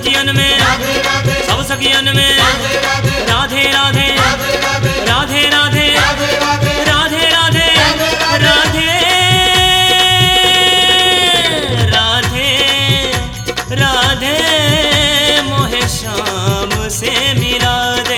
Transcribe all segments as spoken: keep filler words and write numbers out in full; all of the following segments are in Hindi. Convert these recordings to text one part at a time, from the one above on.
सखियन में सब सखियन में राधे राधे राधे राधे राधे राधे राधे राधे राधे मोहे शाम से मिला दे।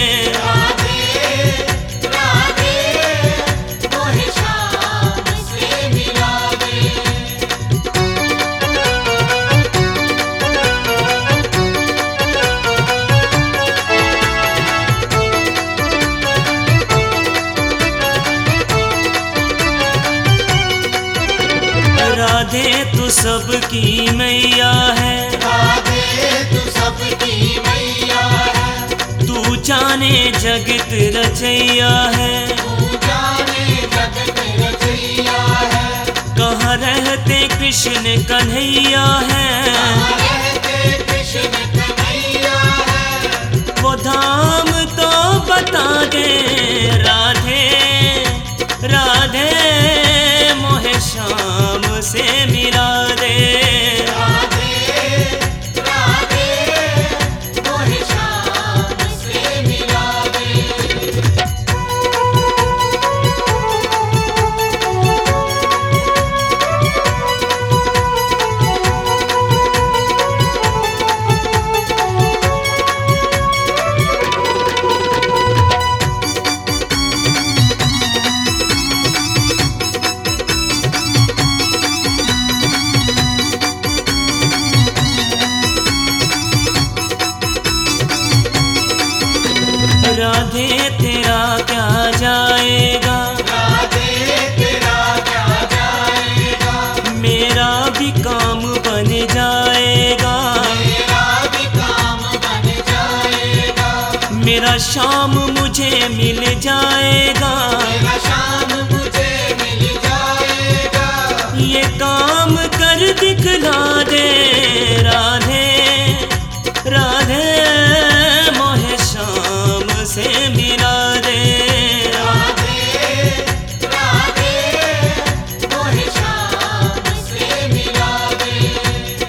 राधे तू सबकी मैया है, राधे तू सबकी मैया है, तू जाने जगत रचैया है, तू जाने जगत रचैया है, कहाँ रहते कृष्ण कन्हैया है, कहाँ रहते कृष्ण कन्हैया है, वो धाम तो बता दे। राधे राधे मोहे शाम से मिला दे। राधे राधे मोहे शाम से मिला दे। राधे तेरा क्या जाएगा, राधे तेरा क्या जाएगा, मेरा भी काम बन जाएगा, मेरा भी काम बन जाएगा, मेरा शाम मुझे मिल जाएगा, मेरा शाम मुझे मिल जाएगा, ये काम कर दिखला दे। राधे राधे मोहे शाम से मिला दे। राधे राधे मोहे शाम से मिला दे।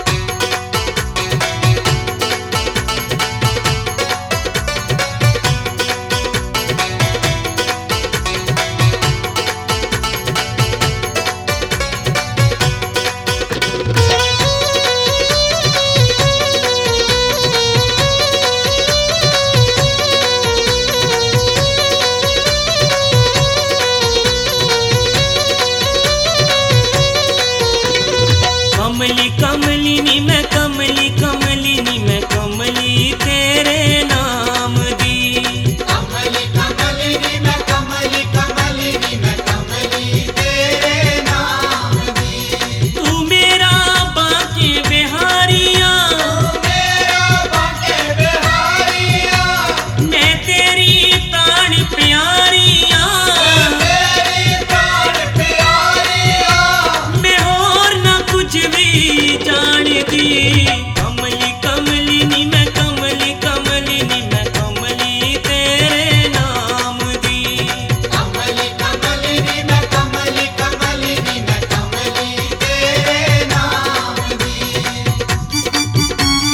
कमली कमलिनी मैं कमली कमलिनी मैं कमली तेरे नाम दी। कमली कमलिनी मैं कमली कमलिनी मैं कमली तेरे नाम दी। तू मेरा बांके बिहारिया, मेरा बांके बिहारिया, मैं तेरी प्राण प्यारिया, तेरी प्राण प्यारिया, मैं और ना कुछ भी जानती। कमली कमलिनी मैं कमली कमलिनी मैं कमली तेरे नाम दी। कमली कमलिनी मैं कमली कमलिनी मैं कमली तेरे नाम दी।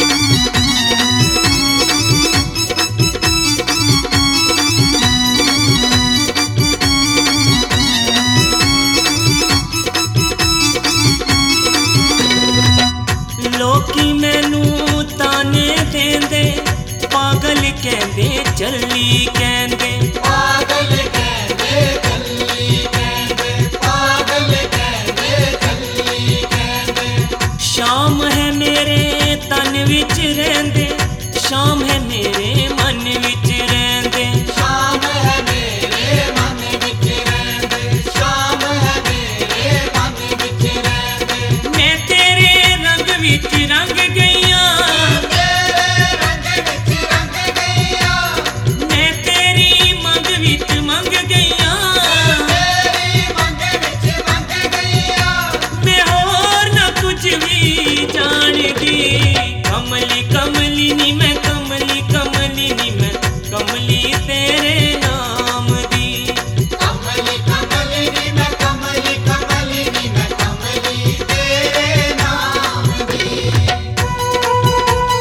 लोकी मैनू ताने देंदे, पागल कहंदे चली कहंदे, पागल कहंदे चली कहंदे, पागल कहंदे चली कहंदे। शाम है मेरे तन विच रहंदे, शाम है मेरे मन विच रहंदे, शाम है मेरे मन विच रहंदे, शाम है मेरे मन विच रहंदे। मैं तेरे रंग विच रंग गईया, तेरे रंग विच रंग गईया, मैं तेरी मंग विच मंग गईया, तेरी मंग विच मंग गईया, मैं और ना कुछ भी जानती। कमली कमलिनी मैं कमली कमलिनी मैं कमली तेरे नाम दी। कमली कमलिनी मैं कमली कमलिनी मैं कमली तेरे नाम दी।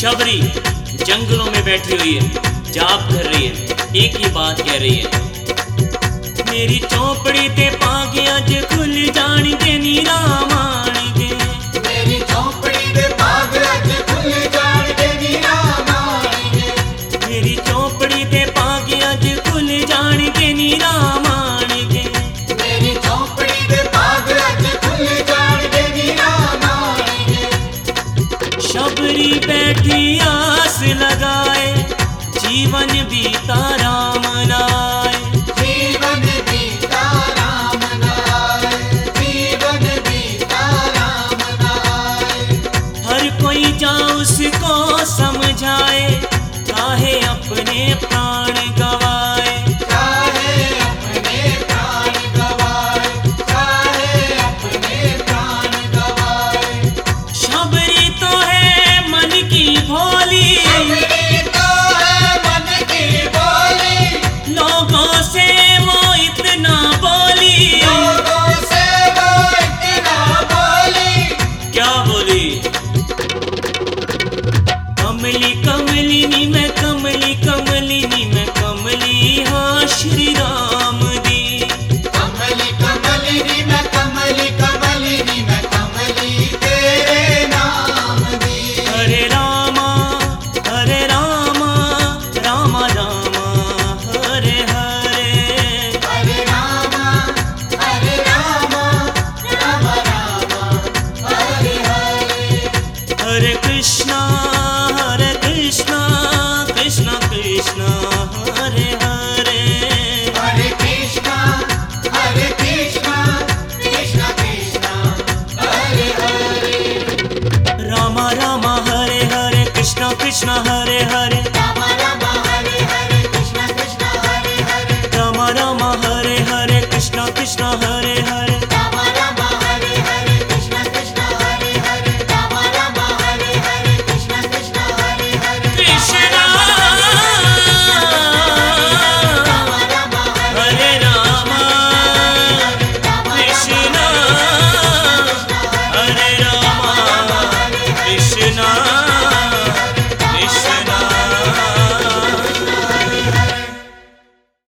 शबरी जंगलों में बैठी हुई है, जाप कर रही है, एक ही बात कह रही है, मेरी चौपड़ी ते पागे अज खुल जाणगे नी रामाणगे। मेरी चौपड़ी दे भाग अज खुल जाणगे नी रामाणगे। मेरी चौपड़ी ते पागे अज खुल जाणगे नी रामाणगे। मेरी चौपड़ी दे भाग अज खुल जाणगे नी रामाणगे। शबरी बैठी आस लगाए, जीवन बीता राम नाए। जीवन बीता राम नाए। जीवन बीता राम नाए। हर कोई जा उसको समझाए, काहे अपने प्राण गवाए। चाहे अपने प्राण गवाए। चाहे अपने प्राण गवाए। शबरी तो है मन की भोली, शबरी तो है मन की बोली। लोगों से वो इतना बोली। लोगों से वो इतना बोली। क्या बोली? कमली कमलिनी मैं कमली कमलिनी मैं कमली, हाँ श्री राम दी। कमली कमलिनी मैं कमली कमलिनी मैं कमली तेरे नाम दी। हरे रामा हरे रामा रामा रामा हरे हरे। हरे रामा हरे रामा राम रामा हरे हरे। हरे कृष्णा हरे कृष्णा कृष्णा कृष्णा हरे हरे। हरे कृष्णा हरे कृष्णा कृष्णा कृष्णा हरे हरे। रामा रामा हरे हरे कृष्णा कृष्णा हरे हरे। राम राम